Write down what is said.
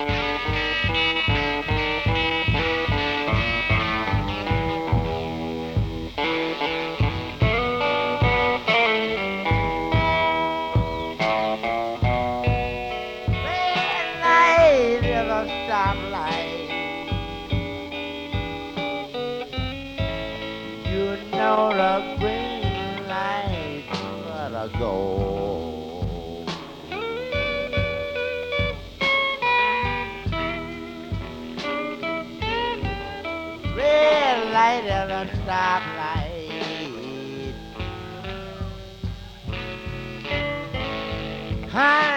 Red light is a stoplight. You know the green light gotta go. Red light is a stoplight.